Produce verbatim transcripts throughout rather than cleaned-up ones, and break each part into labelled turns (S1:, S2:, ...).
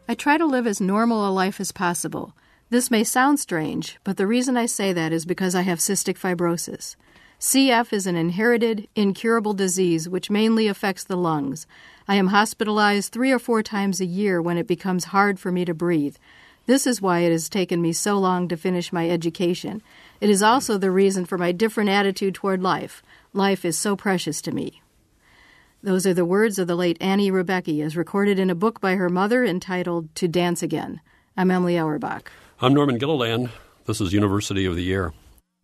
S1: I try to live as normal a life as possible. This may sound strange, but the reason I say that is because I have cystic fibrosis. C F is an inherited, incurable disease which mainly affects the lungs. I am hospitalized three or four times a year when it becomes hard for me to breathe. This is why it has taken me so long to finish my education. It is also the reason for my different attitude toward life. Life is so precious to me. Those are the words of the late Annie Rebecki, as recorded in a book by her mother entitled To Dance Again. I'm Emily Auerbach.
S2: I'm Norman Gilliland. This is University of the Year.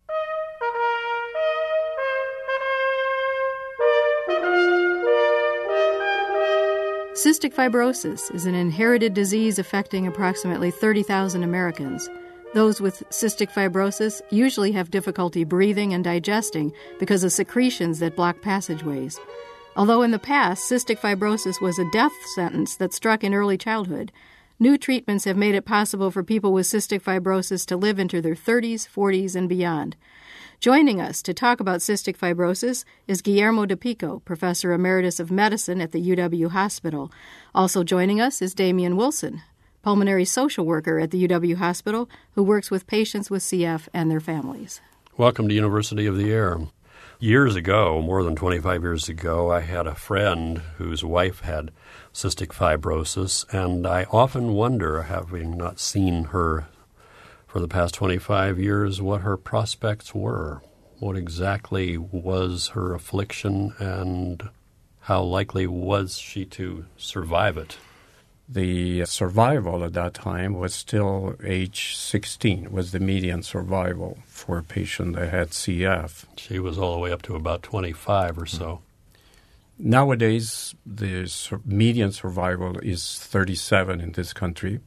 S1: Cystic fibrosis is an inherited disease affecting approximately thirty thousand Americans. Those with cystic fibrosis usually have difficulty breathing and digesting because of secretions that block passageways. Although in the past, cystic fibrosis was a death sentence that struck in early childhood, new treatments have made it possible for people with cystic fibrosis to live into their thirties, forties, and beyond. Joining us to talk about cystic fibrosis is Guillermo de Pico, Professor Emeritus of Medicine at the U W Hospital. Also joining us is Damian Wilson, pulmonary social worker at the U W Hospital, who works with patients with C F and their families.
S2: Welcome to University of the Air. Years ago, more than twenty-five years ago, I had a friend whose wife had cystic fibrosis, and I often wonder, having not seen her for the past twenty-five years, what her prospects were. What exactly was her affliction, and how likely was she to survive it?
S3: The survival at that time was still age sixteen, was the median survival for a patient that had C F.
S2: She was all the way up to about twenty-five or so.
S3: Nowadays, the median survival is thirty-seven in this country.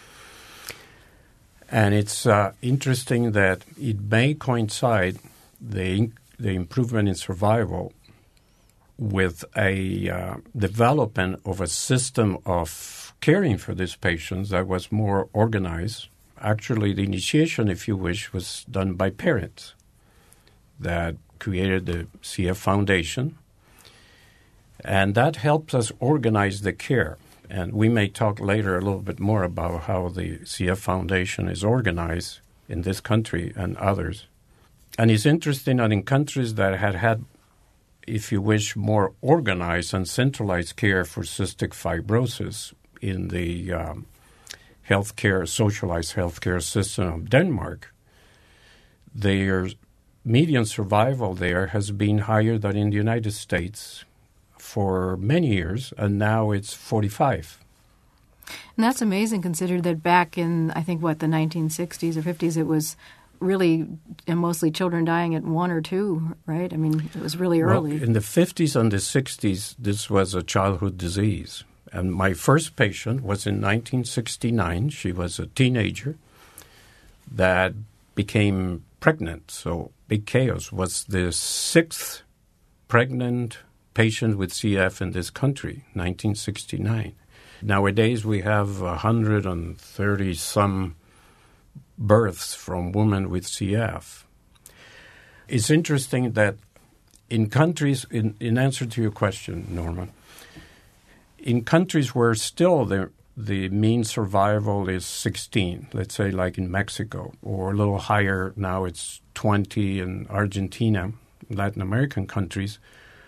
S3: And it's uh, interesting that it may coincide, the, the improvement in survival, with a uh, development of a system of caring for these patients that was more organized. Actually, the initiation, if you wish, was done by parents that created the C F Foundation. And that helps us organize the care. And we may talk later a little bit more about how the C F Foundation is organized in this country and others. And it's interesting that in countries that had had, if you wish, more organized and centralized care for cystic fibrosis in the um, healthcare, socialized healthcare system of Denmark, their median survival there has been higher than in the United States for many years, and now it's forty-five.
S1: And that's amazing, considered that back in, I think, what, the nineteen sixties or fifties, it was really and mostly children dying at one or two, right? I mean, it was really early.
S3: Well, in the fifties and the sixties, this was a childhood disease. And my first patient was in nineteen sixty-nine. She was a teenager that became pregnant. So big chaos. Was the sixth pregnant patient with C F in this country, nineteen sixty-nine. Nowadays, we have one hundred thirty-some births from women with C F. It's interesting that in countries, in, in answer to your question, Norma, in countries where still the, the mean survival is sixteen, let's say like in Mexico, or a little higher now, it's twenty in Argentina, Latin American countries,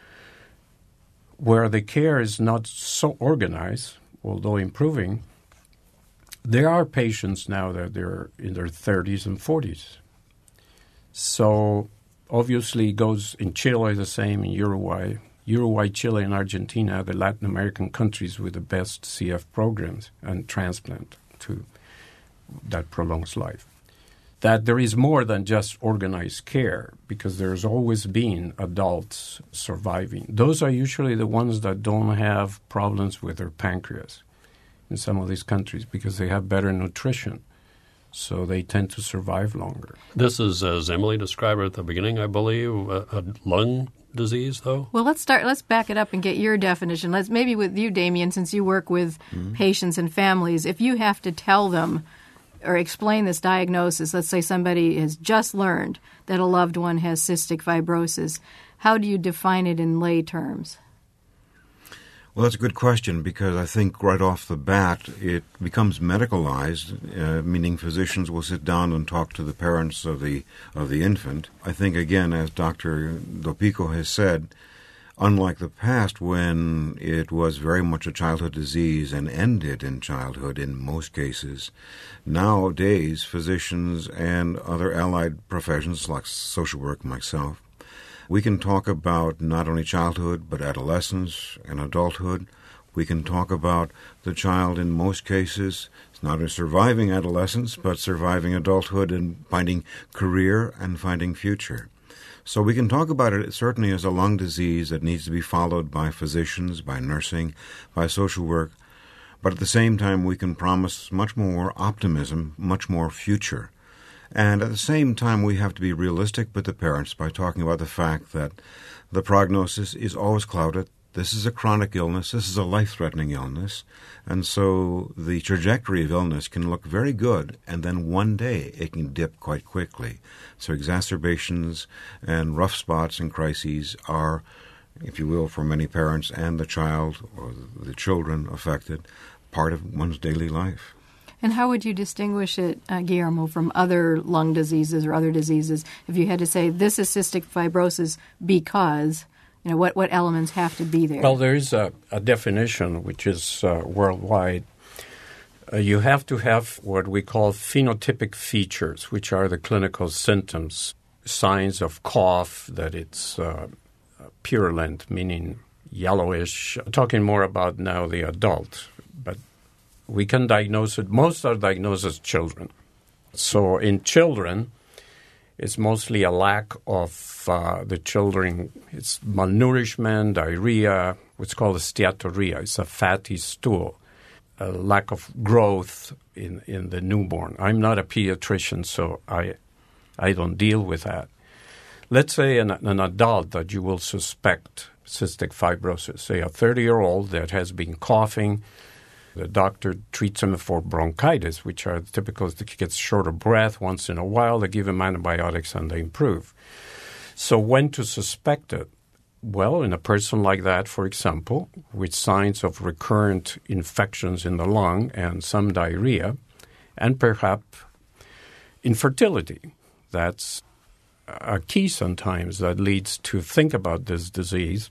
S3: where the care is not so organized, although improving, there are patients now that they're in their thirties and forties. So obviously it goes in Chile the same, in Uruguay. Uruguay, Chile, and Argentina are the Latin American countries with the best C F programs and transplant to that prolongs life. That there is more than just organized care, because there's always been adults surviving. Those are usually the ones that don't have problems with their pancreas in some of these countries because they have better nutrition, so they tend to survive longer.
S2: This is, as Emily described it at the beginning, I believe, a, a lung disease, though?
S1: Well, let's start. Let's back it up and get your definition. Let's maybe with you, Damian, since you work with mm-hmm. patients and families. If you have to tell them or explain this diagnosis, let's say somebody has just learned that a loved one has cystic fibrosis, how do you define it in lay terms?
S4: Well, that's a good question, because I think right off the bat it becomes medicalized, uh, meaning physicians will sit down and talk to the parents of the of the infant. I think, again, as Doctor Dopico has said, unlike the past when it was very much a childhood disease and ended in childhood in most cases, nowadays physicians and other allied professions like social work, myself, we can talk about not only childhood, but adolescence and adulthood. We can talk about the child in most cases, it's not a surviving adolescence, but surviving adulthood and finding career and finding future. So we can talk about it certainly as a lung disease that needs to be followed by physicians, by nursing, by social work. But at the same time, we can promise much more optimism, much more future. And at the same time, we have to be realistic with the parents by talking about the fact that the prognosis is always clouded. This is a chronic illness. This is a life-threatening illness. And so the trajectory of illness can look very good, and then one day it can dip quite quickly. So exacerbations and rough spots and crises are, if you will, for many parents and the child or the children affected, part of one's daily life.
S1: And how would you distinguish it, uh, Guillermo, from other lung diseases or other diseases? If you had to say this is cystic fibrosis because, you know, what, what elements have to be there?
S3: Well, there is a, a definition which is uh, worldwide. Uh, you have to have what we call phenotypic features, which are the clinical symptoms, signs of cough, that it's uh, purulent, meaning yellowish. I'm talking more about now the adult, but we can diagnose it. Most are diagnosed as children. So in children, it's mostly a lack of uh, the children. It's malnourishment, diarrhea, what's called a steatorrhea. It's a fatty stool, a lack of growth in, in the newborn. I'm not a pediatrician, so I I don't deal with that. Let's say an, an adult that you will suspect cystic fibrosis, say a thirty-year-old that has been coughing. The doctor treats him for bronchitis, which are typical. He gets short of breath once in a while. They give him antibiotics and they improve. So when to suspect it? Well, in a person like that, for example, with signs of recurrent infections in the lung and some diarrhea, and perhaps infertility. That's a key sometimes that leads to think about this disease.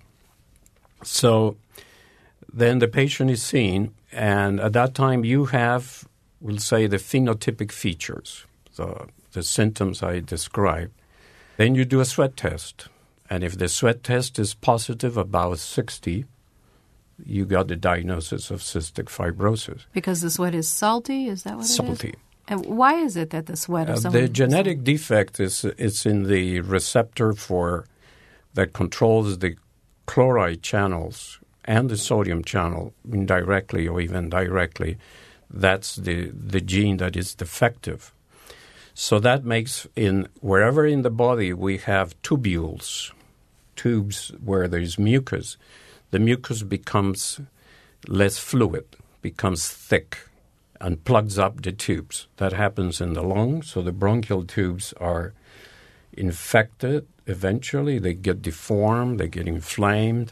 S3: So then the patient is seen, and at that time you have, we'll say, the phenotypic features, the, the symptoms I described. Then you do a sweat test, and if the sweat test is positive, about sixty, you got the diagnosis of cystic fibrosis.
S1: Because the sweat is salty? Is that what it is?
S3: Salty.
S1: And why is it that the sweat of
S3: uh,
S1: someone...
S3: The genetic defect is it's in the receptor for that controls the chloride channels and the sodium channel indirectly or even directly. That's the, the gene that is defective. So that makes in wherever in the body we have tubules, tubes where there's mucus, the mucus becomes less fluid, becomes thick, and plugs up the tubes. That happens in the lung, so the bronchial tubes are infected eventually. They get deformed, they get inflamed.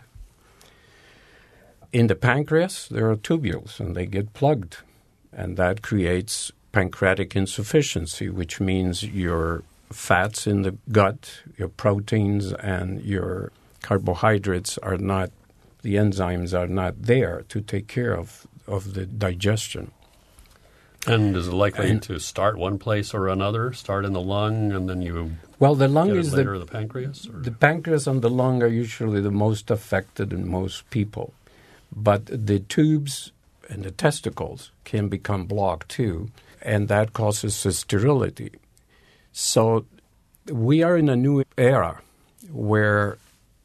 S3: In the pancreas, there are tubules, and they get plugged, and that creates pancreatic insufficiency, which means your fats in the gut, your proteins, and your carbohydrates are not, the enzymes are not there to take care of, of the digestion.
S2: And is it likely and, to start one place or another? Start in the lung, and then you
S3: well, the lung
S2: get it
S3: is
S2: later
S3: the,
S2: the pancreas? Or?
S3: The pancreas and the lung are usually the most affected in most people. But the tubes and the testicles can become blocked too, and that causes sterility. So we are in a new era where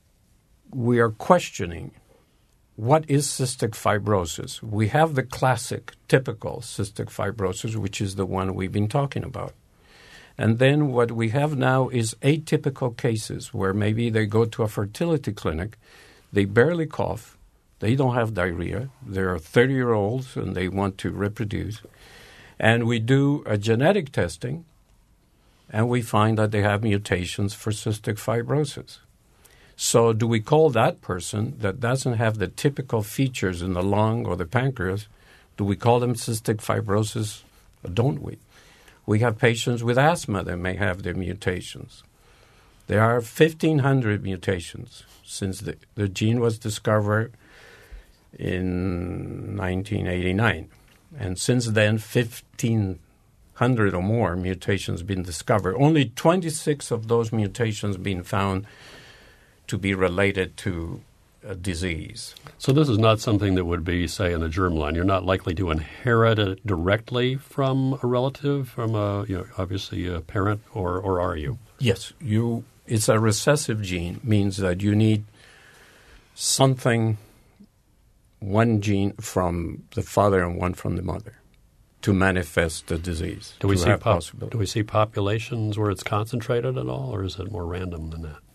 S3: we are questioning what is cystic fibrosis. We have the classic, typical cystic fibrosis, which is the one we've been talking about. And then what we have now is atypical cases where maybe they go to a fertility clinic, they barely cough, they don't have diarrhea, they're thirty-year-olds and they want to reproduce. And we do a genetic testing, and we find that they have mutations for cystic fibrosis. So do we call that person that doesn't have the typical features in the lung or the pancreas, do we call them cystic fibrosis or don't we? We have patients with asthma that may have their mutations. There are fifteen hundred mutations since the, the gene was discovered in nineteen eighty-nine. And since then, fifteen hundred or more mutations been discovered. Only twenty-six of those mutations been found to be related to a disease.
S2: So this is not something that would be, say, in the germline. You're not likely to inherit it directly from a relative, from a, you know, obviously a parent, or, or are you?
S3: Yes, you. It's a recessive gene, means that you need something, one gene from the father and one from the mother, to manifest the disease.
S2: Do we see
S3: pop-
S2: do we see populations where it's concentrated at all, or is it more random than that?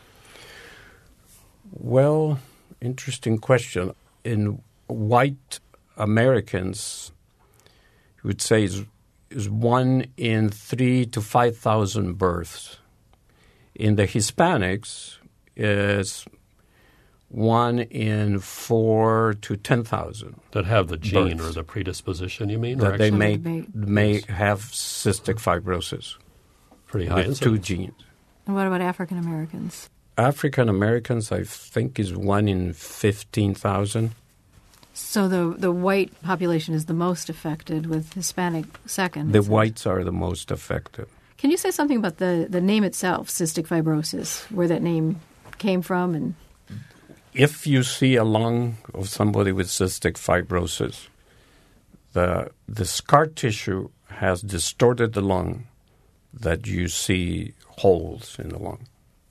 S3: Well, interesting question. In white Americans, you would say is, is one in three to five thousand births. In the Hispanics, is one in four to ten thousand.
S2: That have the gene
S3: births.
S2: or the predisposition, you mean?
S3: That
S2: or
S3: they
S2: actually
S3: may,
S1: may-
S3: may have cystic fibrosis
S2: pretty high
S3: with two
S2: incidence.
S3: genes.
S1: And what about African Americans?
S3: African Americans, I think, is one in fifteen thousand.
S1: So the the white population is the most affected, with Hispanic second.
S3: The
S1: is it?
S3: whites are the most affected.
S1: Can you say something about the, the name itself, cystic fibrosis, where that name came from? And
S3: If you see a lung of somebody with cystic fibrosis, the the scar tissue has distorted the lung that you see holes in the lung,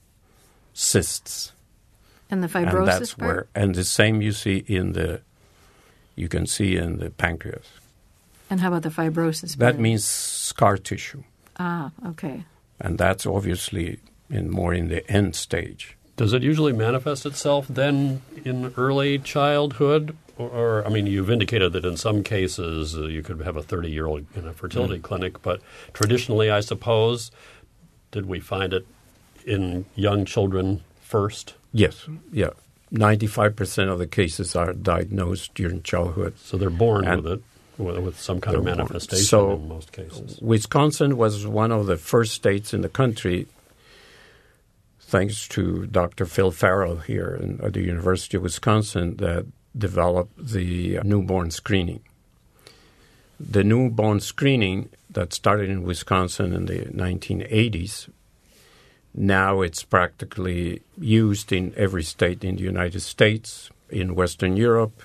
S3: cysts.
S1: and the fibrosis
S3: and that's
S1: part?
S3: where, and the same you see in the, you can see in the pancreas.
S1: And how about the fibrosis part?
S3: That means scar tissue,
S1: Ah, okay.
S3: and that's obviously in more in the end stage.
S2: Does it usually manifest itself then in early childhood? Or, or I mean, you've indicated that in some cases uh, you could have a thirty-year-old in a fertility
S3: Mm.
S2: clinic, but traditionally, I suppose, did we find it in young children first?
S3: Yes, yeah. ninety-five percent of the cases are diagnosed during childhood.
S2: So they're born
S3: And
S2: with it, with, with some kind of
S3: they're born.
S2: manifestation
S3: So-
S2: in most cases.
S3: Wisconsin was one of the first states in the country, thanks to Doctor Phil Farrell here in, at the University of Wisconsin, that developed the newborn screening. The newborn screening that started in Wisconsin in the nineteen eighties, now it's practically used in every state in the United States, in Western Europe,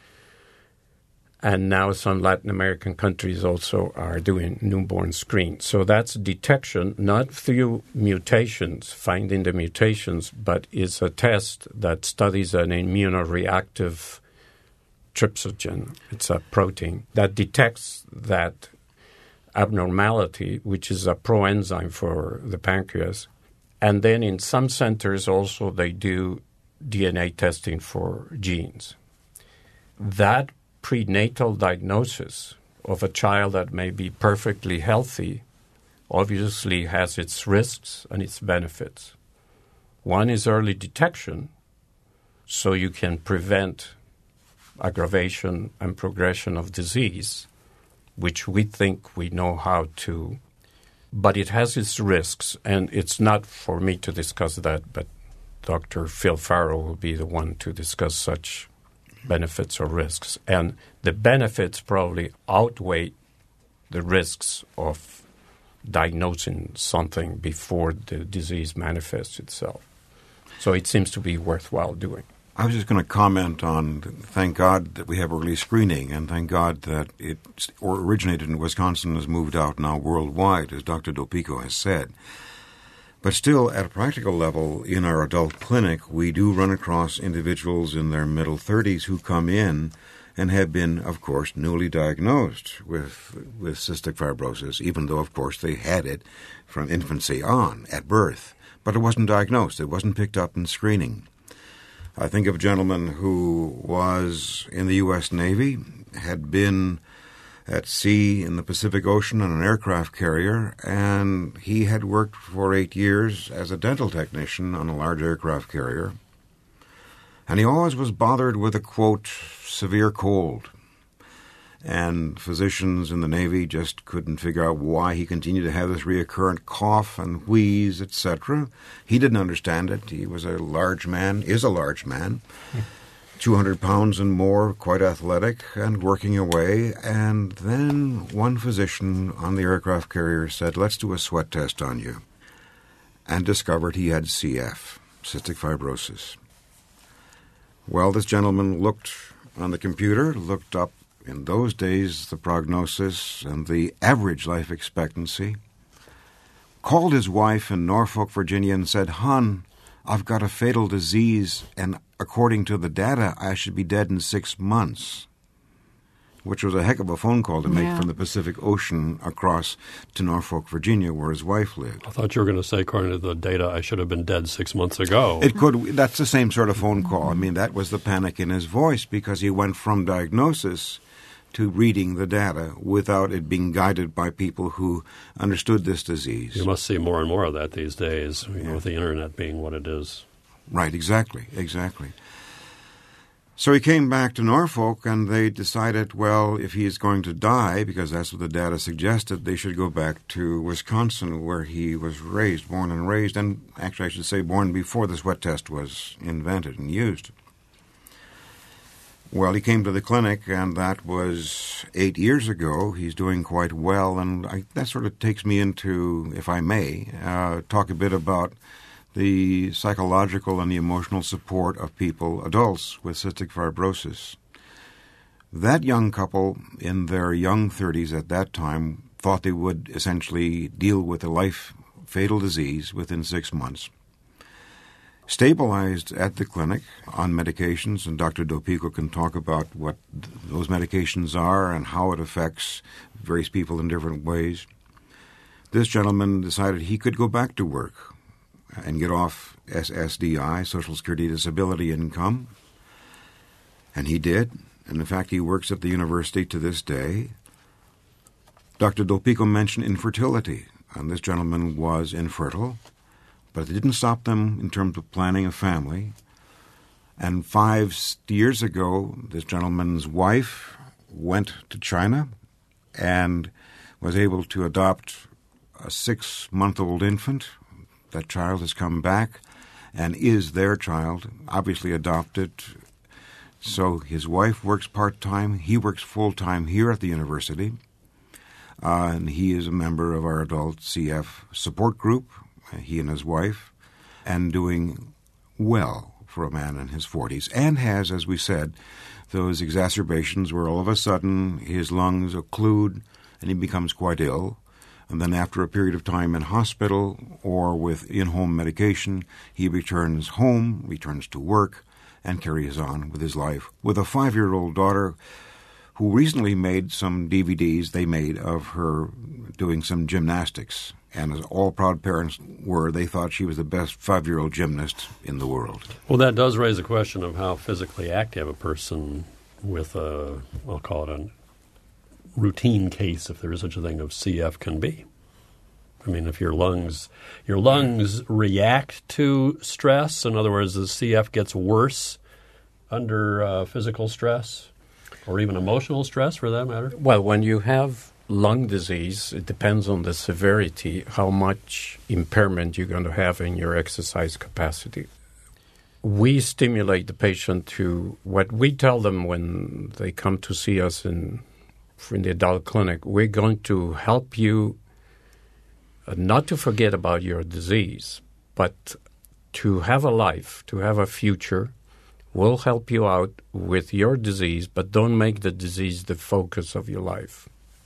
S3: and now some Latin American countries also are doing newborn screen. So that's detection, not through mutations, finding the mutations, but it's a test that studies an immunoreactive tryptogen. It's a protein that detects that abnormality, which is a proenzyme for the pancreas. And then in some centers also they do D N A testing for genes. That prenatal diagnosis of a child that may be perfectly healthy obviously has its risks and its benefits. One is early detection, so you can prevent aggravation and progression of disease, which we think we know how to, but it has its risks, and it's not for me to discuss that, but Doctor Phil Farrell will be the one to discuss such benefits or risks. And the benefits probably outweigh the risks of diagnosing something before the disease manifests itself. So it seems to be worthwhile doing.
S4: I was just going to comment on, thank God that we have early screening, and thank God that it originated in Wisconsin and has moved out now worldwide, as Doctor Dopico has said. But still, at a practical level, in our adult clinic, we do run across individuals in their middle thirties who come in and have been, of course, newly diagnosed with with cystic fibrosis, even though, of course, they had it from infancy on, at birth. But it wasn't diagnosed. It wasn't picked up in screening. I think of a gentleman who was in the U S Navy, had been at sea in the Pacific Ocean on an aircraft carrier, and he had worked for eight years as a dental technician on a large aircraft carrier. And he always was bothered with a, quote, severe cold. And physicians in the Navy just couldn't figure out why he continued to have this recurrent cough and wheeze, et cetera. He didn't understand it. He was a large man, is a large man, two hundred pounds and more, quite athletic, and working away. And then one physician on the aircraft carrier said, let's do a sweat test on you, and discovered he had C F, cystic fibrosis. Well, this gentleman looked on the computer, looked up in those days the prognosis and the average life expectancy, called his wife in Norfolk, Virginia, and said, Hon, I've got a fatal disease, and according to the data, I should be dead in six months, which was a heck of a phone call to make
S1: yeah.
S4: from the Pacific Ocean across to Norfolk, Virginia, where his wife lived.
S2: I thought you were going to say, according to the data, I should have been dead six months ago.
S4: It could. That's the same sort of phone call. I mean, that was the panic in his voice, because he went from diagnosis to reading the data without it being guided by people who understood this disease.
S2: You must see more and more of that these days, you
S4: Yeah.
S2: know, with the Internet being what it is.
S4: Right, exactly, exactly. So he came back to Norfolk, and they decided, well, if he is going to die, because that's what the data suggested, they should go back to Wisconsin, where he was raised, born and raised, and actually I should say born before the sweat test was invented and used. Well, he came to the clinic, and that was eight years ago. He's doing quite well, and I, that sort of takes me into, if I may, uh, talk a bit about the psychological and the emotional support of people, adults with cystic fibrosis. That young couple in their young thirties at that time thought they would essentially deal with a life-fatal disease within six months. Stabilized at the clinic on medications, and Doctor Dopico can talk about what th- those medications are and how it affects various people in different ways. This gentleman decided he could go back to work and get off S S D I, Social Security Disability Income, and he did. And in fact, he works at the university to this day. Doctor Dopico mentioned infertility, and this gentleman was infertile. But it didn't stop them in terms of planning a family. And five years ago, this gentleman's wife went to China and was able to adopt a six-month-old infant. That child has come back and is their child, obviously adopted. So his wife works part-time. He works full-time here at the university. Uh, and he is a member of our adult C F support group, he and his wife, and doing well for a man in his forties, and has, as we said, those exacerbations where all of a sudden his lungs occlude and he becomes quite ill, and then after a period of time in hospital or with in-home medication, he returns home, returns to work, and carries on with his life, with a five-year-old daughter who recently made some D V Ds they made of her doing some gymnastics. And as all proud parents were, they thought she was the best five-year-old gymnast in the world.
S2: Well, that does raise the question of how physically active a person with a, I'll call it a routine case, if there is such a thing, of C F can be. I mean, if your lungs your lungs react to stress, in other words, the C F gets worse under uh, physical stress, or even emotional stress for that matter?
S3: Well, when you have lung disease, it depends on the severity, how much impairment you're going to have in your exercise capacity. We stimulate the patient to what we tell them when they come to see us in, in the adult clinic. We're going to help you uh, not to forget about your disease, but to have a life, to have a future. We'll help you out with your disease, but don't make the disease the focus of your life.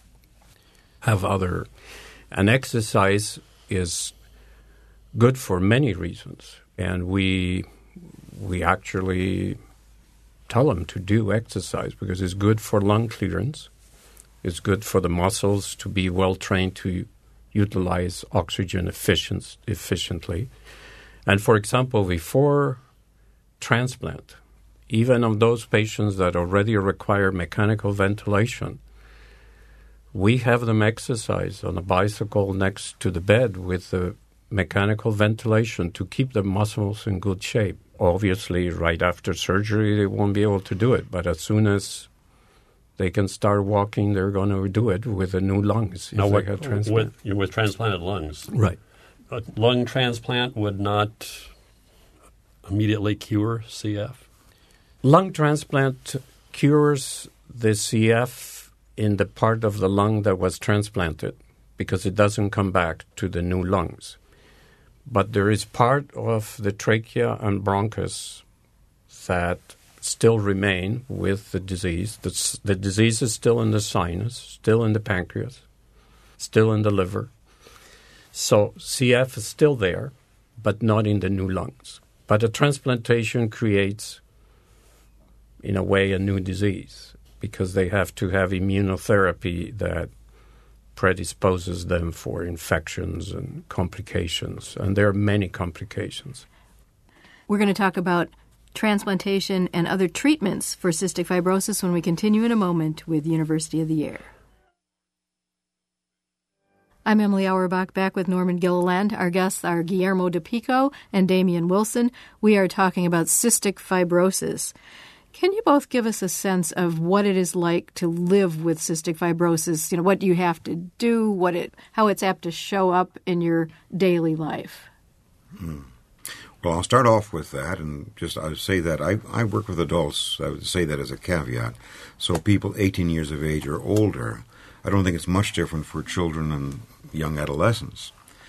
S3: Have other, and exercise is good for many reasons, and we we actually tell them to do exercise because it's good for lung clearance, it's good for the muscles to be well trained to utilize oxygen efficient, efficiently, and for example, before transplant, even of those patients that already require mechanical ventilation, We have them exercise on a bicycle next to the bed with the mechanical ventilation to keep the muscles in good shape. Obviously, right after surgery, they won't be able to do it, but as soon as they can start walking, they're going to do it with the new lungs.
S2: Now, what, with, with transplanted lungs?
S3: Right.
S2: A lung transplant would not immediately cure C F?
S3: Lung transplant cures the C F in the part of the lung that was transplanted because it doesn't come back to the new lungs. But there is part of the trachea and bronchus that still remain with the disease. The, the disease is still in the sinus, still in the pancreas, still in the liver. So C F is still there, but not in the new lungs. But a transplantation creates, in a way, a new disease because they have to have immunotherapy that predisposes them for infections and complications. And there are many complications.
S1: We're going to talk about transplantation and other treatments for cystic fibrosis when we continue in a moment with University of the Air. I'm Emily Auerbach, back with Norman Gilliland. Our guests are Guillermo de Pico and Damian Wilson. We are talking about cystic fibrosis. Can you both give us a sense of what it is like to live with cystic fibrosis? You know, what you have to do, what it, how it's apt to show up in your daily life?
S4: Hmm. Well, I'll start off with that, and just I would say that I, I work with adults. I would say that as a caveat. So people eighteen years of age or older, I don't think it's much different for children and young adolescents.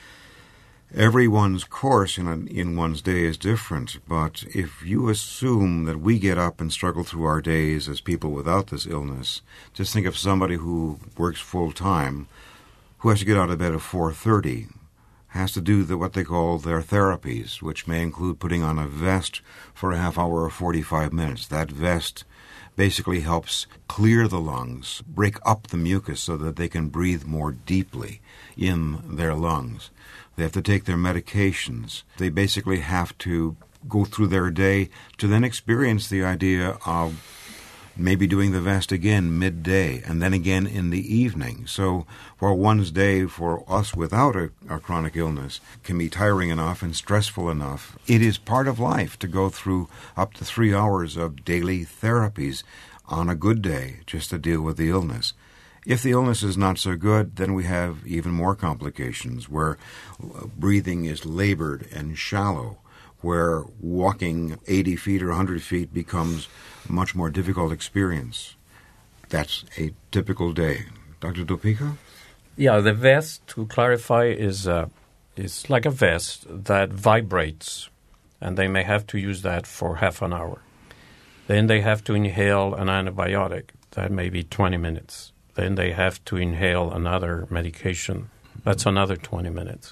S4: Everyone's course in, a, in one's day is different, but if you assume that we get up and struggle through our days as people without this illness, just think of somebody who works full-time, who has to get out of bed at four thirty, has to do the, what they call their therapies, which may include putting on a vest for a half hour or forty-five minutes. That vest basically helps clear the lungs, break up the mucus so that they can breathe more deeply in their lungs. They have to take their medications. They basically have to go through their day to then experience the idea of maybe doing the vest again midday and then again in the evening. So while one's day for us without a, a chronic illness can be tiring enough and stressful enough, it is part of life to go through up to three hours of daily therapies on a good day just to deal with the illness. If the illness is not so good, then we have even more complications where breathing is labored and shallow, where walking eighty feet or one hundred feet becomes a much more difficult experience. That's a typical day. Doctor de Pico?
S3: Yeah, the vest, to clarify, is uh, is like a vest that vibrates, and they may have to use that for half an hour. Then they have to inhale an antibiotic. That may be twenty minutes. Then they have to inhale another medication. That's another twenty minutes.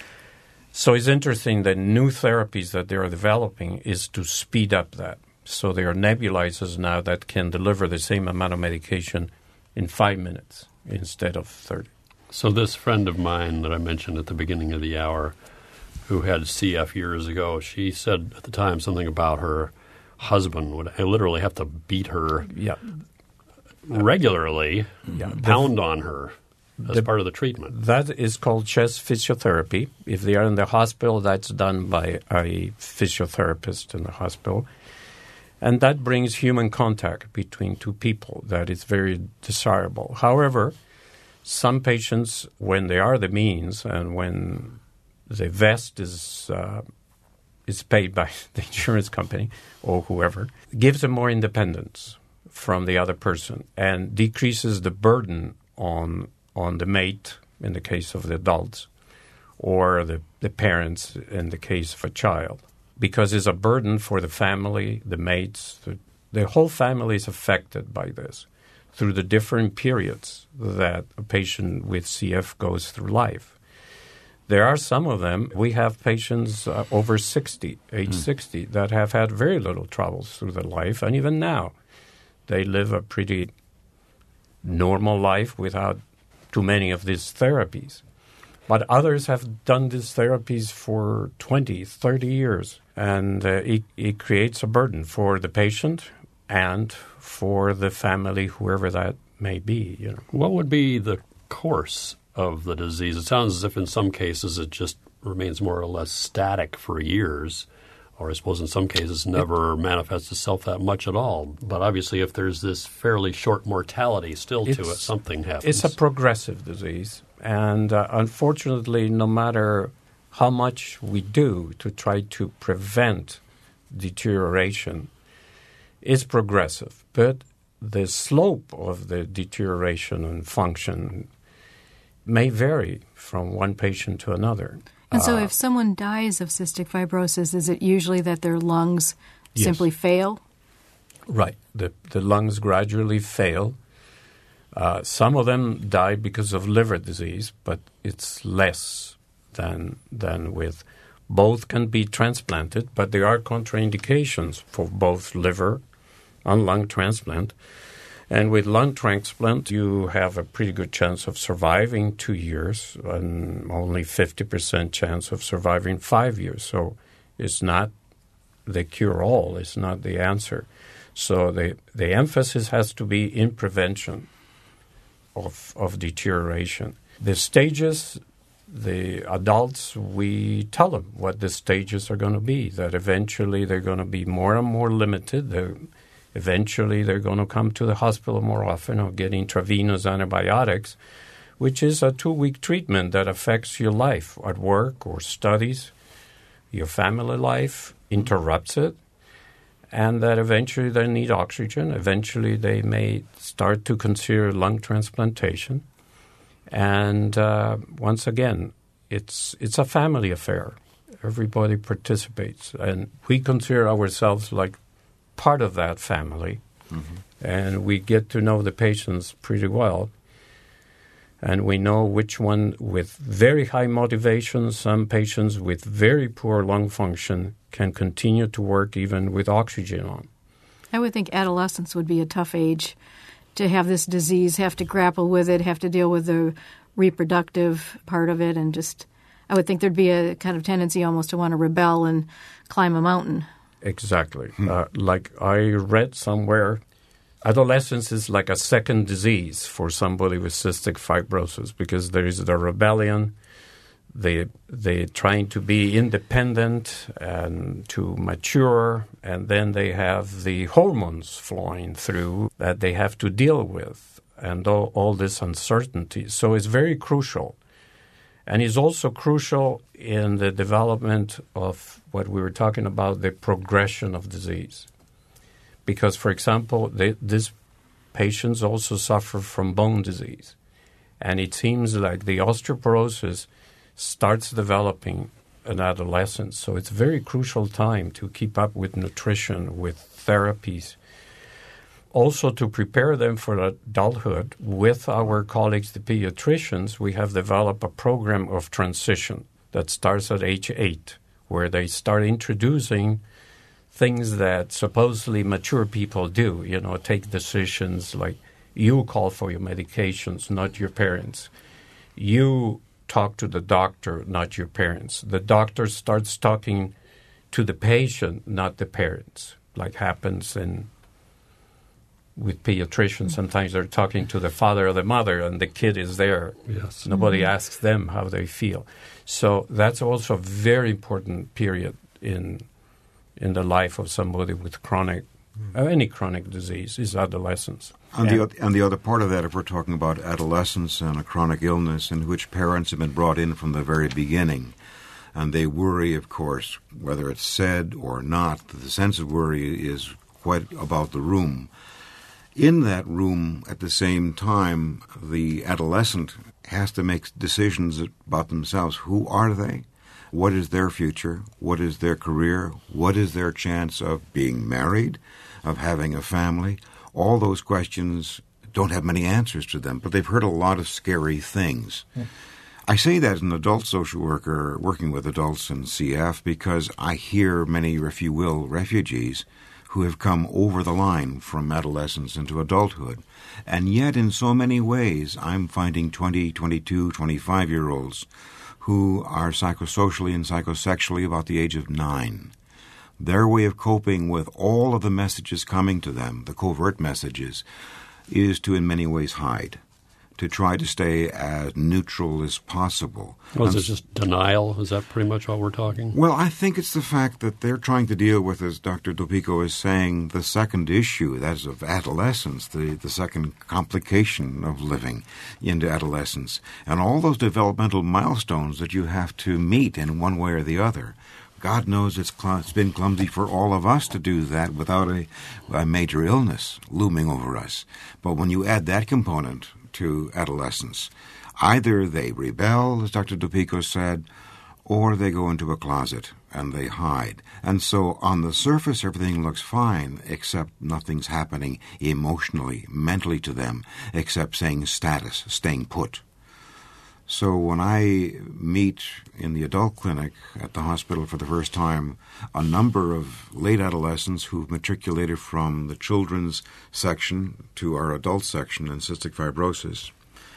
S3: So it's interesting that new therapies that they are developing is to speed up that. So there are nebulizers now that can deliver the same amount of medication in five minutes instead of thirty.
S2: So this friend of mine that I mentioned at the beginning of the hour who had C F years ago, she said at the time something about her husband would literally have to beat her
S3: yeah.
S2: regularly,
S3: yeah.
S2: pound on her as
S3: the,
S2: part of the treatment.
S3: That is called chest physiotherapy. If they are in the hospital, that's done by a physiotherapist in the hospital. And that brings human contact between two people. That is very desirable. However, some patients, when they are the means and when the vest is uh, is paid by the insurance company or whoever, gives them more independence from the other person and decreases the burden on on the mate in the case of the adults or the, the parents in the case of a child. Because it's a burden for the family, the mates, the, the whole family is affected by this through the different periods that a patient with C F goes through life. There are some of them. We have patients uh, over sixty, age mm. sixty, that have had very little troubles through their life, and even now they live a pretty normal life without too many of these therapies. But others have done these therapies for twenty, thirty years, and uh, it, it creates a burden for the patient and for the family, whoever that may be. You know.
S2: What would be the course of the disease? It sounds as if in some cases it just remains more or less static for years, or I suppose in some cases never it, manifests itself that much at all. But obviously if there's this fairly short mortality still to it, something happens.
S3: It's a progressive disease. And uh, unfortunately, no matter how much we do to try to prevent deterioration, it's progressive. But the slope of the deterioration and function may vary from one patient to another.
S1: And so
S3: uh,
S1: if someone dies of cystic fibrosis, is it usually that their lungs
S3: yes.
S1: simply fail?
S3: Right. The, the lungs gradually fail. Uh, some of them die because of liver disease, but it's less than than with. Both can be transplanted, but there are contraindications for both liver and lung transplant. And with lung transplant, you have a pretty good chance of surviving two years and only fifty percent chance of surviving five years. So it's not the cure-all. It's not the answer. So the, the emphasis has to be in prevention of, of deterioration. The stages, the adults, we tell them what the stages are going to be, that eventually they're going to be more and more limited. They're, eventually they're going to come to the hospital more often or get intravenous antibiotics, which is a two-week treatment that affects your life at work or studies, your family life, interrupts it, and that eventually they need oxygen. Eventually they may start to consider lung transplantation. And uh, once again, it's it's a family affair. Everybody participates. And we consider ourselves like part of that family. Mm-hmm. And we get to know the patients pretty well. And we know which one with very high motivation, some patients with very poor lung function can continue to work even with oxygen on.
S1: I would think adolescence would be a tough age to have this disease, have to grapple with it, have to deal with the reproductive part of it, and just, I would think there'd be a kind of tendency almost to want to rebel and climb a mountain.
S3: Exactly. Hmm. Uh, like I read somewhere, adolescence is like a second disease for somebody with cystic fibrosis because there is the rebellion, they they trying to be independent and to mature, and then they have the hormones flowing through that they have to deal with, and all, all this uncertainty. So it's very crucial. And it's also crucial in the development of what we were talking about, the progression of disease. Because, for example, they, these patients also suffer from bone disease. And it seems like the osteoporosis starts developing in adolescence. So it's a very crucial time to keep up with nutrition, with therapies. Also, to prepare them for adulthood, with our colleagues, the pediatricians, we have developed a program of transition that starts at age eight, where they start introducing things that supposedly mature people do, you know, take decisions like you call for your medications, not your parents. You talk to the doctor, not your parents. The doctor starts talking to the patient, not the parents, like happens in with pediatricians. Sometimes they're talking to the father or the mother, and the kid is there.
S2: Yes.
S3: Nobody
S1: Mm-hmm.
S3: asks them how they feel. So that's also a very important period in in the life of somebody with chronic, uh, any chronic disease, is adolescence.
S4: And, and, the, and the other part of that, if we're talking about adolescence and a chronic illness in which parents have been brought in from the very beginning, and they worry, of course, whether it's said or not, the sense of worry is quite about the room. In that room, at the same time, the adolescent has to make decisions about themselves. Who are they? What is their future? What is their career? What is their chance of being married, of having a family? All those questions don't have many answers to them, but they've heard a lot of scary things. Yeah. I say that as an adult social worker working with adults in C F because I hear many, if you will, refugees who have come over the line from adolescence into adulthood. And yet, in so many ways, I'm finding twenty, twenty-two, twenty-five-year-olds who are psychosocially and psychosexually about the age of nine. Their way of coping with all of the messages coming to them, the covert messages, is to in many ways hide, to try to stay as neutral as possible.
S2: Was it just denial? Is that pretty much what we're talking?
S4: Well, I think it's the fact that they're trying to deal with, as Doctor Dopico is saying, the second issue, that is of adolescence, the, the second complication of living into adolescence, and all those developmental milestones that you have to meet in one way or the other. God knows it's, cl- it's been clumsy for all of us to do that without a, a major illness looming over us. But when you add that component to adolescence, either they rebel, as Doctor Dopico said, or they go into a closet and they hide. And so on the surface, everything looks fine, except nothing's happening emotionally, mentally to them, except saying status, staying put. So when I meet in the adult clinic at the hospital for the first time a number of late adolescents who've matriculated from the children's section to our adult section in cystic fibrosis,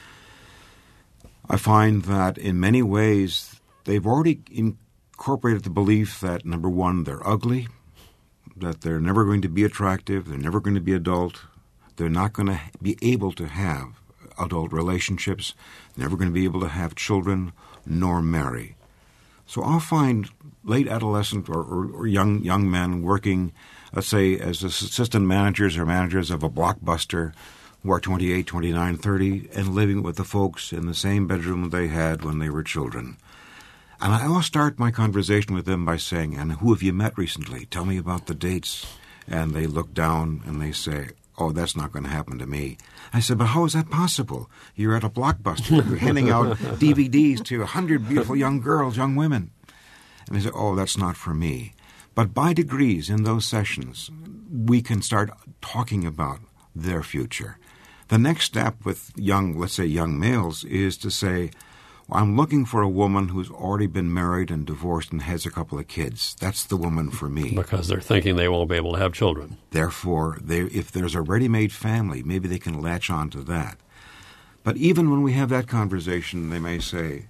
S4: I find that in many ways they've already incorporated the belief that, number one, they're ugly, that they're never going to be attractive, they're never going to be adult, they're not going to be able to have adult relationships, never going to be able to have children nor marry. So I'll find late adolescent or, or, or young young men working, let's say, as assistant managers or managers of a Blockbuster who are twenty-eight, twenty-nine, thirty, and living with the folks in the same bedroom they had when they were children. And I always start my conversation with them by saying, and who have you met recently? Tell me about the dates. And they look down and they say, oh, that's not going to happen to me. I said, but how is that possible? You're at a Blockbuster. You're handing out D V Ds to a hundred beautiful young girls, young women. And they said, oh, that's not for me. But by degrees in those sessions, we can start talking about their future. The next step with young, let's say young males, is to say, well, I'm looking for a woman who's already been married and divorced and has a couple of kids. That's the woman for me.
S2: Because they're thinking they won't be able to have children.
S4: Therefore, they, if there's a ready-made family, maybe they can latch on to that. But even when we have that conversation, they may say,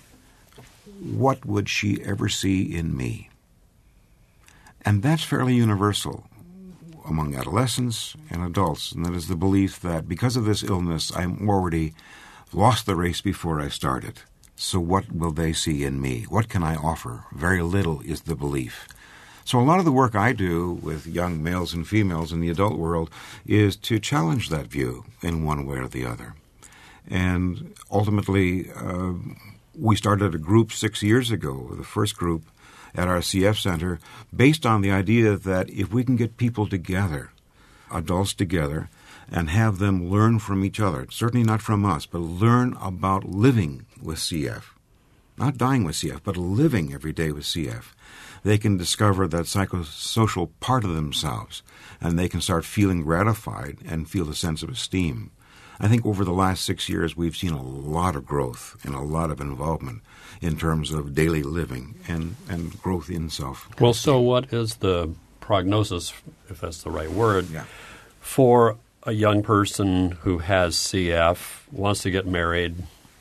S4: what would she ever see in me? And that's fairly universal among adolescents and adults, and that is the belief that because of this illness, I'm already lost the race before I started. So what will they see in me? What can I offer? Very little is the belief. So a lot of the work I do with young males and females in the adult world is to challenge that view in one way or the other. And ultimately, uh, we started a group six years ago, the first group at our C F Center, based on the idea that if we can get people together, adults together, and have them learn from each other, certainly not from us, but learn about living with C F. Not dying with C F, but living every day with C F. They can discover that psychosocial part of themselves, and they can start feeling gratified and feel a sense of esteem. I think over the last six years, we've seen a lot of growth and a lot of involvement in terms of daily living and, and growth in self.
S2: Well, so what is the prognosis, if that's the right word,
S4: yeah.
S2: for a young person who has C F, wants to get married,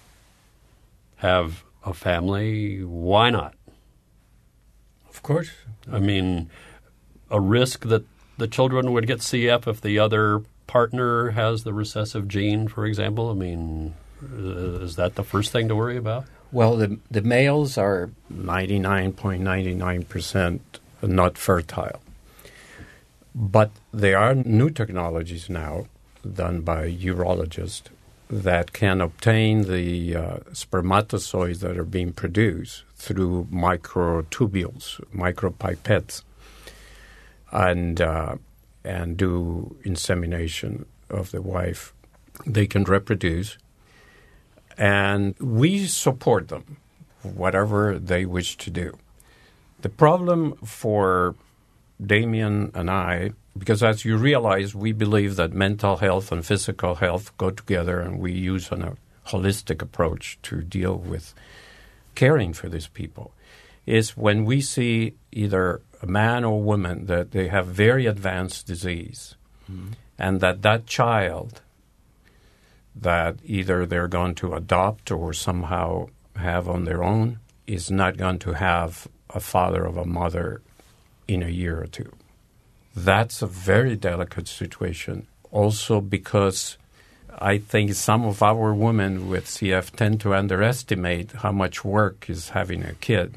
S2: have a family? Why not?
S3: Of course.
S2: I mean, a risk that the children would get C F if the other partner has the recessive gene, for example? I mean, is that the first thing to worry about?
S3: Well, the the males are ninety-nine point nine nine percent not fertile. But there are new technologies now done by urologists that can obtain the uh, spermatozoids that are being produced through microtubules, micropipettes, and uh, and do insemination of the wife. They can reproduce, and we support them, whatever they wish to do. The problem for Damien and I, because as you realize, we believe that mental health and physical health go together, and we use an, a holistic approach to deal with caring for these people, is when we see either a man or woman that they have very advanced disease, mm-hmm. and that that child that either they're going to adopt or somehow have on their own is not going to have a father or a mother in a year or two. That's a very delicate situation. Also because I think some of our women with C F tend to underestimate how much work is having a kid.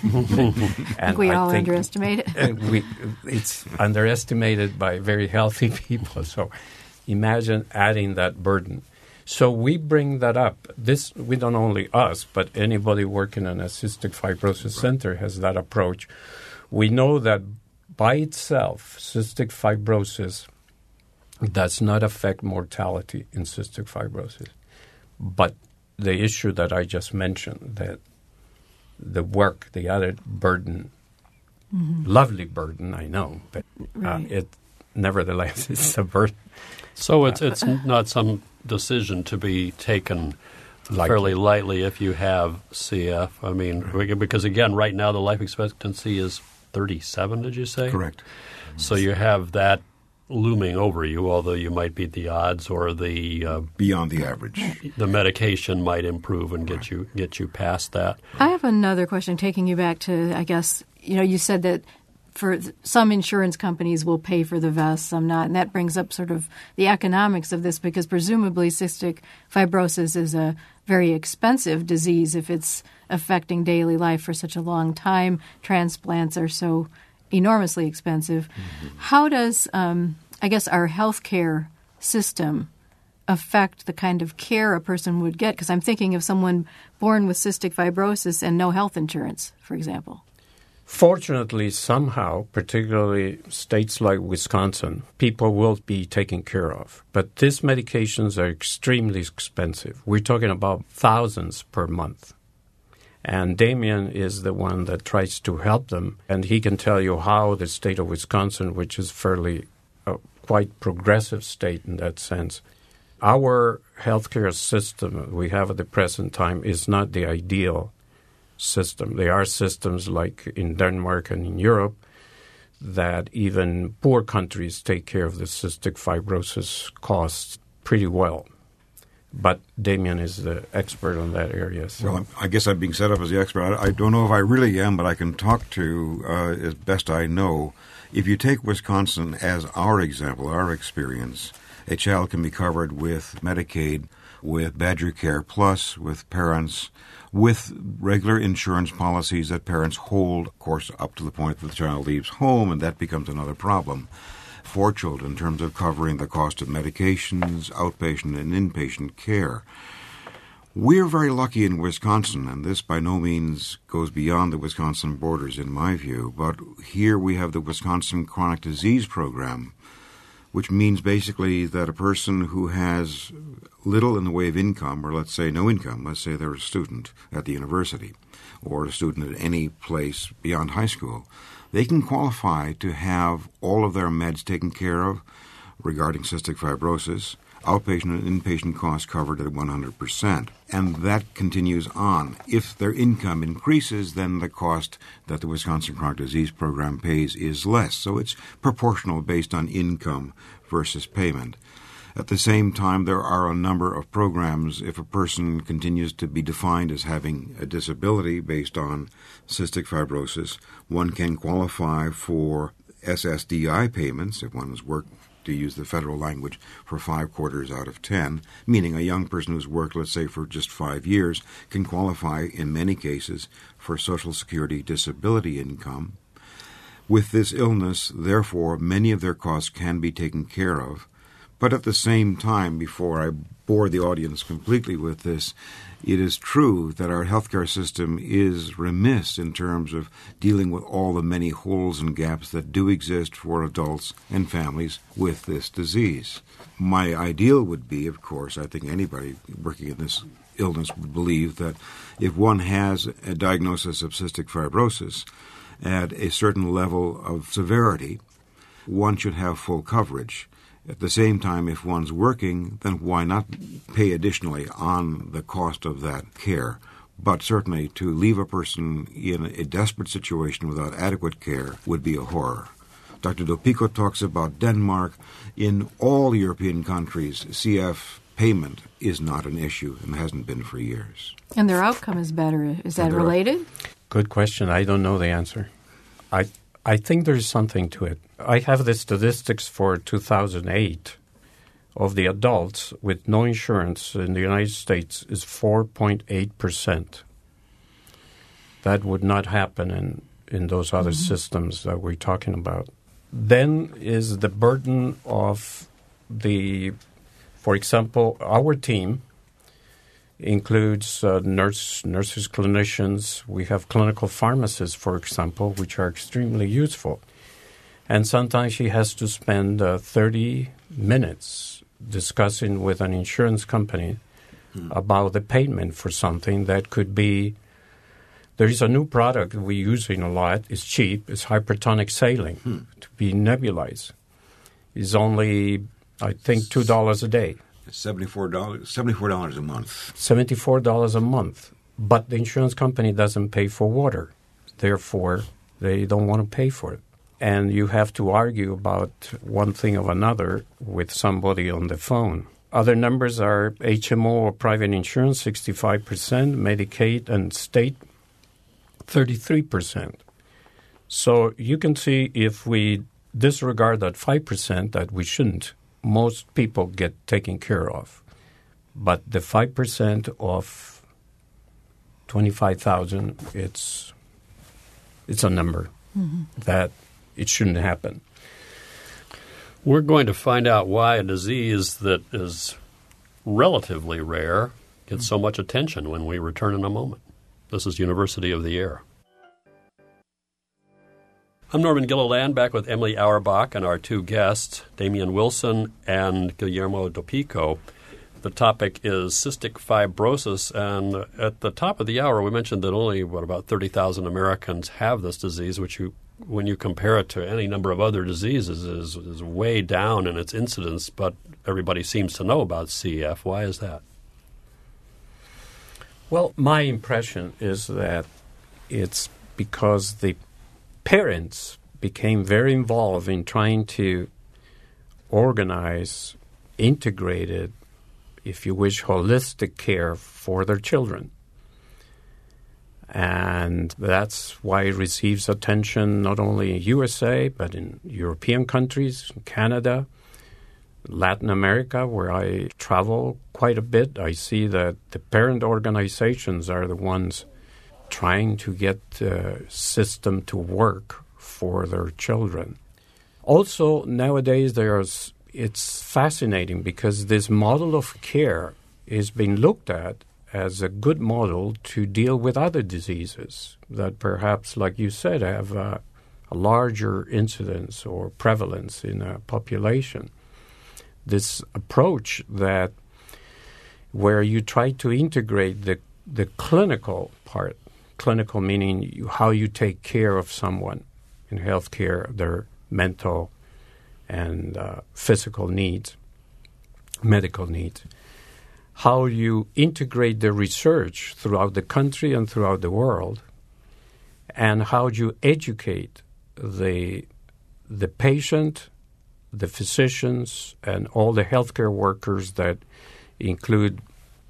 S1: And we I all think underestimate it.
S3: we, it's underestimated by very healthy people. So imagine adding that burden. So we bring that up. This, we don't only us, but anybody working in a cystic fibrosis center has that approach. We know that by itself, cystic fibrosis does not affect mortality in cystic fibrosis. But the issue that I just mentioned, that the work, the added burden, mm-hmm. lovely burden, I know, but right. uh, it nevertheless it's a burden.
S2: So it's it's not some decision to be taken lightly. fairly lightly if you have C F. I mean, because again, right now the life expectancy is thirty-seven, did you say?
S4: Correct.
S2: So you have that looming over you, although you might beat the odds or the uh,
S4: beyond the average.
S2: The medication might improve and get you get you past that.
S1: I have another question, taking you back to, I guess, you know, you said that for some insurance companies will pay for the vest, some not, and that brings up sort of the economics of this, because presumably cystic fibrosis is a very expensive disease if it's affecting daily life for such a long time. Transplants are so enormously expensive. Mm-hmm. How does, um, I guess, our healthcare system affect the kind of care a person would get? Because I'm thinking of someone born with cystic fibrosis and no health insurance, for example.
S3: Fortunately, somehow, particularly states like Wisconsin, people will be taken care of. But these medications are extremely expensive. We're talking about thousands per month. And Damien is the one that tries to help them, and he can tell you how the state of Wisconsin, which is fairly uh, quite progressive state in that sense, our healthcare system we have at the present time is not the ideal system. There are systems like in Denmark and in Europe that even poor countries take care of the cystic fibrosis costs pretty well. But Damien is the expert on that area. So.
S4: Well, I guess I'm being set up as the expert. I, I don't know if I really am, but I can talk to, uh, as best I know. If you take Wisconsin as our example, our experience, a child can be covered with Medicaid, with Badger Care Plus, with parents, with regular insurance policies that parents hold, of course, up to the point that the child leaves home, and that becomes another problem for children in terms of covering the cost of medications, outpatient and inpatient care. We're very lucky in Wisconsin, and this by no means goes beyond the Wisconsin borders in my view, but here we have the Wisconsin Chronic Disease Program, which means basically that a person who has little in the way of income, or let's say no income, let's say they're a student at the university or a student at any place beyond high school, they can qualify to have all of their meds taken care of regarding cystic fibrosis, outpatient and inpatient costs covered at one hundred percent. And that continues on. If their income increases, then the cost that the Wisconsin Chronic Disease Program pays is less. So it's proportional based on income versus payment. At the same time, there are a number of programs. If a person continues to be defined as having a disability based on cystic fibrosis, one can qualify for S S D I payments if one has worked, to use the federal language, for five quarters out of ten, meaning a young person who's worked, let's say, for just five years can qualify in many cases for Social Security disability income. With this illness, therefore, many of their costs can be taken care of. But at the same time, before I bore the audience completely with this, it is true that our healthcare system is remiss in terms of dealing with all the many holes and gaps that do exist for adults and families with this disease. My ideal would be, of course, I think anybody working in this illness would believe that if one has a diagnosis of cystic fibrosis at a certain level of severity, one should have full coverage. At the same time, if one's working, then why not pay additionally on the cost of that care? But certainly to leave a person in a desperate situation without adequate care would be a horror. Doctor Dopico talks about Denmark. In all European countries, C F payment is not an issue and hasn't been for years.
S1: And their outcome is better. Is that related?
S3: Good question. I don't know the answer. I I think there's something to it. I have the statistics for two thousand eight, of the adults with no insurance in the United States is four point eight percent. That would not happen in, in those other mm-hmm. systems that we're talking about. Then is the burden of the, for example, our team includes uh, nurse, nurses, clinicians. We have clinical pharmacists, for example, which are extremely useful. And sometimes she has to spend uh, thirty minutes discussing with an insurance company hmm. about the payment for something that could be. There is a new product we're using a lot. It's cheap. It's hypertonic saline hmm. to be nebulized. It's only, I think, two dollars a day.
S4: seventy-four dollars seventy-four dollars a month.
S3: seventy-four dollars a month. But the insurance company doesn't pay for water. Therefore, they don't want to pay for it. And you have to argue about one thing or another with somebody on the phone. Other numbers are H M O or private insurance, sixty-five percent, Medicaid and state, thirty-three percent. So you can see if we disregard that five percent that we shouldn't, most people get taken care of. But the five percent of twenty-five thousand, it's it's a number mm-hmm. that it shouldn't happen.
S2: We're going to find out why a disease that is relatively rare gets so much attention when we return in a moment. This is University of the Air. I'm Norman Gilliland, back with Emily Auerbach and our two guests, Damian Wilson and Guillermo Dopico. The topic is cystic fibrosis, and at the top of the hour we mentioned that only, what, about thirty thousand Americans have this disease, which you, when you compare it to any number of other diseases, is, is way down in its incidence, but everybody seems to know about C F. Why is that?
S3: Well, my impression is that it's because the parents became very involved in trying to organize integrated, if you wish, holistic care for their children. And that's why it receives attention not only in U S A, but in European countries, Canada, Latin America, where I travel quite a bit. I see that the parent organizations are the ones trying to get the system to work for their children. Also, nowadays, there's it's fascinating because this model of care is being looked at as a good model to deal with other diseases that perhaps, like you said, have a, a larger incidence or prevalence in a population. This approach that where you try to integrate the the clinical part, clinical meaning you, how you take care of someone in healthcare, their mental and uh, physical needs, medical needs, how you integrate the research throughout the country and throughout the world, and how you educate the the patient, the physicians, and all the healthcare workers that include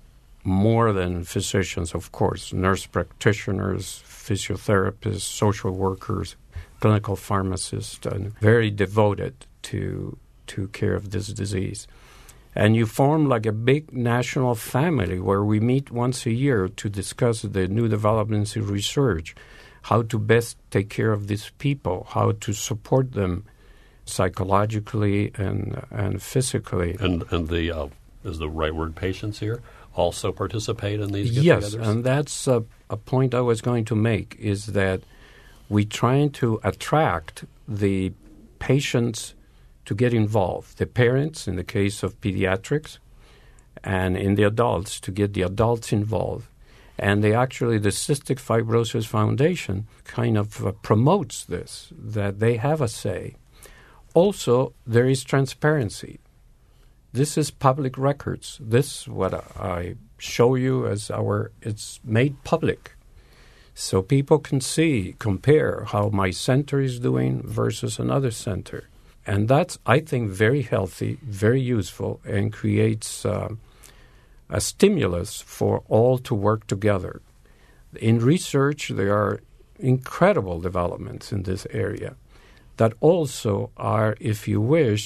S3: more than physicians, of course, nurse practitioners, physiotherapists, social workers, clinical pharmacists, and very devoted to to care of this disease. And you form like a big national family where we meet once a year to discuss the new developments in research, how to best take care of these people, how to support them psychologically and and physically.
S2: And and the uh, is the right word patients here also participate in these
S3: get-togethers? Yes,
S2: Yes,
S3: and that's a, a point I was going to make, is that we're trying to attract the patients to get involved, the parents in the case of pediatrics, and in the adults to get the adults involved. And they actually, the Cystic Fibrosis Foundation kind of uh, promotes this, that they have a say. Also, there is transparency. This is public records. This, what I show you as our, it's made public. So people can see, compare how my center is doing versus another center. And that's, I think, very healthy, very useful, and creates uh, a stimulus for all to work together. In research, there are incredible developments in this area that also are, if you wish,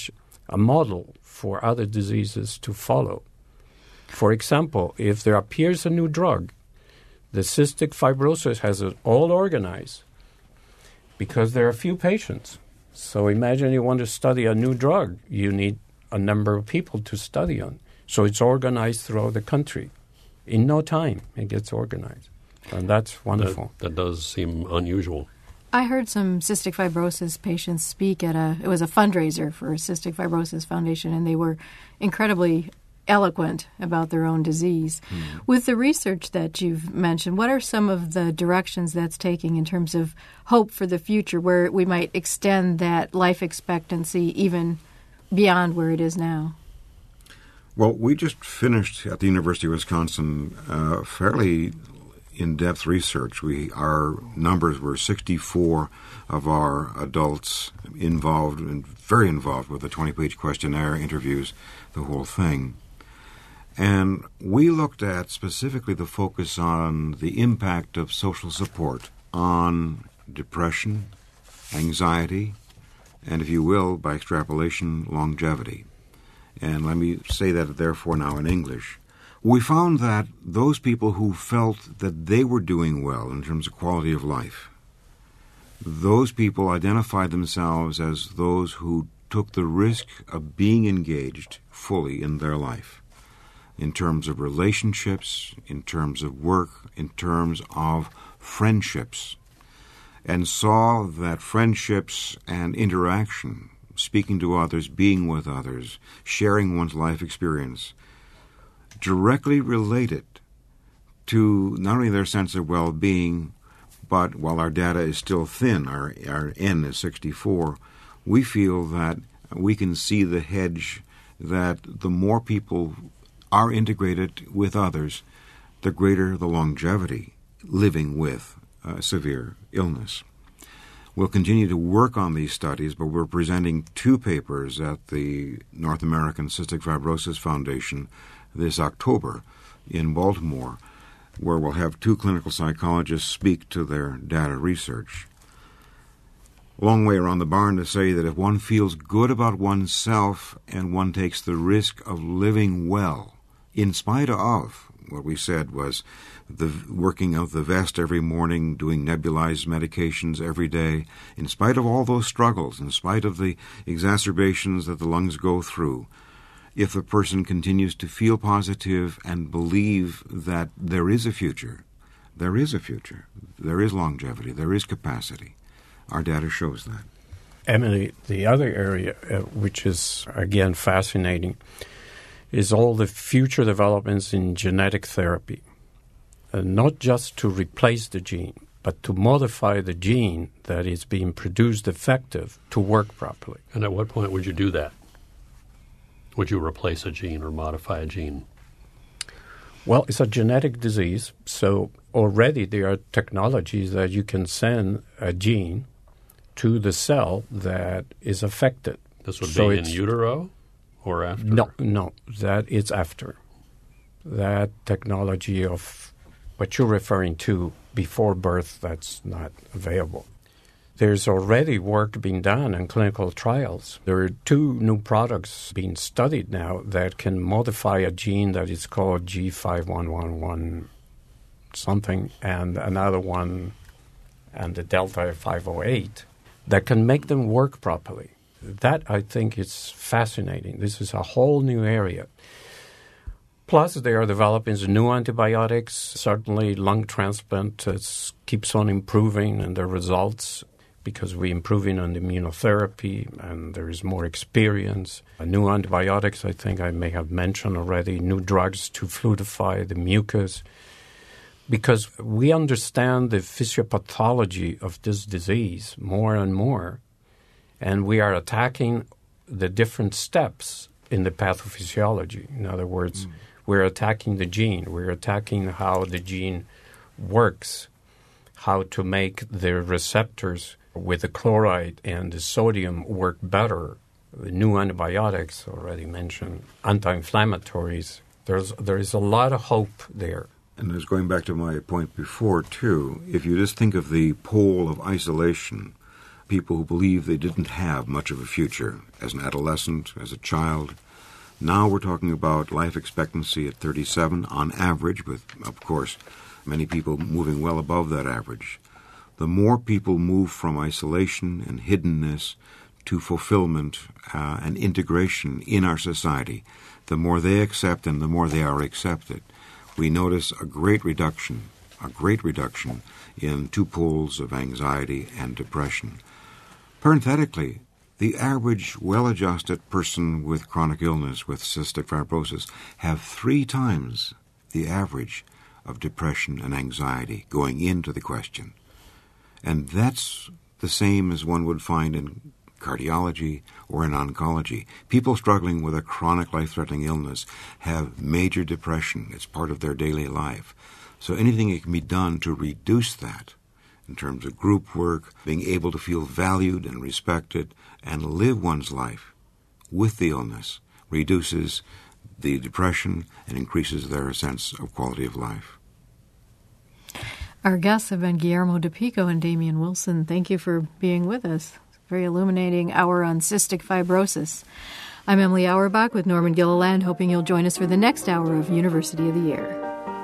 S3: a model for other diseases to follow. For example, if there appears a new drug, the cystic fibrosis has it all organized because there are few patients. So imagine you want to study a new drug. You need a number of people to study on. So it's organized throughout the country. In no time, it gets organized. And that's wonderful.
S2: That, that does seem unusual.
S1: I heard some cystic fibrosis patients speak at a, it was a fundraiser for Cystic Fibrosis Foundation, and they were incredibly eloquent about their own disease. Mm. With the research that you've mentioned, what are some of the directions that's taking in terms of hope for the future where we might extend that life expectancy even beyond where it is now?
S4: Well, we just finished at the University of Wisconsin uh, fairly in-depth research. We our numbers were sixty-four of our adults involved and very involved with the twenty-page questionnaire, interviews, the whole thing. And we looked at specifically the focus on the impact of social support on depression, anxiety, and, if you will, by extrapolation, longevity. And let me say that, therefore, now in English. We found that those people who felt that they were doing well in terms of quality of life, those people identified themselves as those who took the risk of being engaged fully in their life, in terms of relationships, in terms of work, in terms of friendships, and saw that friendships and interaction, speaking to others, being with others, sharing one's life experience, directly related to not only their sense of well-being, but while our data is still thin, our, our N is sixty-four, we feel that we can see the hedge that the more people are integrated with others, the greater the longevity living with uh, severe illness. We'll continue to work on these studies, but we're presenting two papers at the North American Cystic Fibrosis Foundation this October in Baltimore, where we'll have two clinical psychologists speak to their data research. A long way around the barn to say that if one feels good about oneself and one takes the risk of living well, in spite of what we said was the working out the vest every morning, doing nebulized medications every day, in spite of all those struggles, in spite of the exacerbations that the lungs go through, if the person continues to feel positive and believe that there is a future, there is a future, there is longevity, there is capacity. Our data shows that.
S3: Emily, the other area, uh, which is, again, fascinating, is all the future developments in genetic therapy. Uh, not just to replace the gene, but to modify the gene that is being produced effective to work properly.
S2: And at what point would you do that? Would you replace a gene or modify a gene?
S3: Well, it's a genetic disease, so already there are technologies that you can send a gene to the cell that is affected.
S2: This would
S3: so
S2: be in utero or after?
S3: No, no, that is after. That technology of what you're referring to before birth, that's not available. There's already work being done in clinical trials. There are two new products being studied now that can modify a gene that is called G five one one one something, and another one, and the Delta five oh eight, that can make them work properly. That, I think, is fascinating. This is a whole new area. Plus, they are developing new antibiotics. Certainly, lung transplant uh, keeps on improving in the results, because we're improving on immunotherapy and there is more experience. Uh, new antibiotics, I think I may have mentioned already, new drugs to fluidify the mucus. Because we understand the physiopathology of this disease more and more, and we are attacking the different steps in the pathophysiology. In other words, mm. we're attacking the gene. We're attacking how the gene works, how to make the receptors with the chloride and the sodium work better. The new antibiotics, already mentioned, anti-inflammatories. There's, there is a lot of hope there.
S4: And as going back to my point before, too, if you just think of the pole of isolation, people who believed they didn't have much of a future as an adolescent, as a child. Now we're talking about life expectancy at thirty-seven on average, with, of course, many people moving well above that average. The more people move from isolation and hiddenness to fulfillment uh, and integration in our society, the more they accept and the more they are accepted, we notice a great reduction, a great reduction in two poles of anxiety and depression. Parenthetically, the average well-adjusted person with chronic illness, with cystic fibrosis, have three times the average of depression and anxiety going into the question. And that's the same as one would find in cardiology or in oncology. People struggling with a chronic life-threatening illness have major depression. It's part of their daily life. So anything that can be done to reduce that in terms of group work, being able to feel valued and respected and live one's life with the illness reduces the depression and increases their sense of quality of life.
S1: Our guests have been Guillermo de Pico and Damian Wilson. Thank you for being with us. Very illuminating hour on cystic fibrosis. I'm Emily Auerbach with Norman Gilliland, hoping you'll join us for the next hour of University of the Year.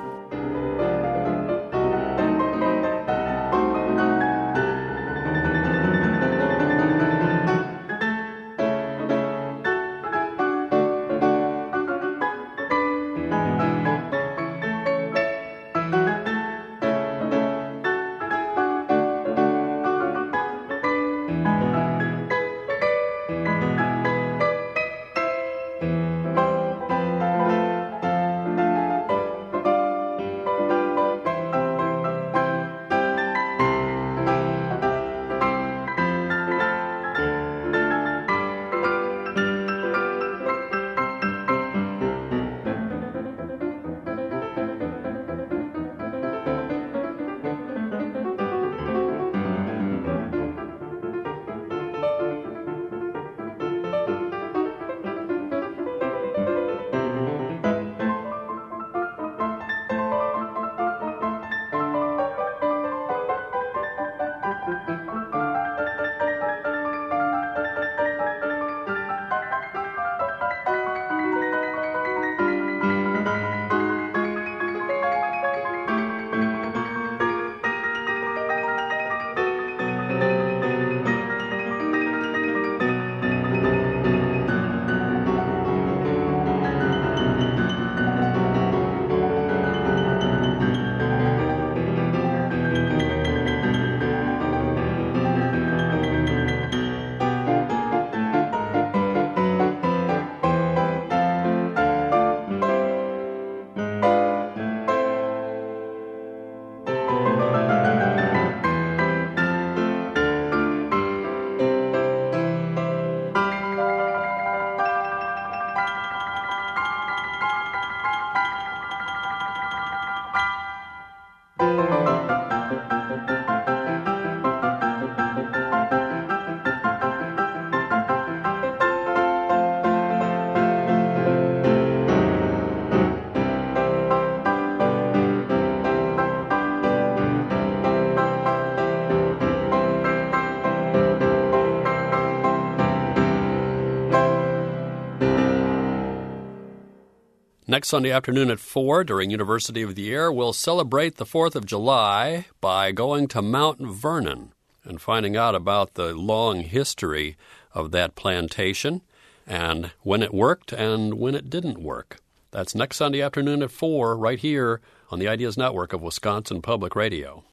S2: Next Sunday afternoon at four during University of the Year, we'll celebrate the fourth of July by going to Mount Vernon and finding out about the long history of that plantation and when it worked and when it didn't work. That's next Sunday afternoon at four right here on the Ideas Network of Wisconsin Public Radio.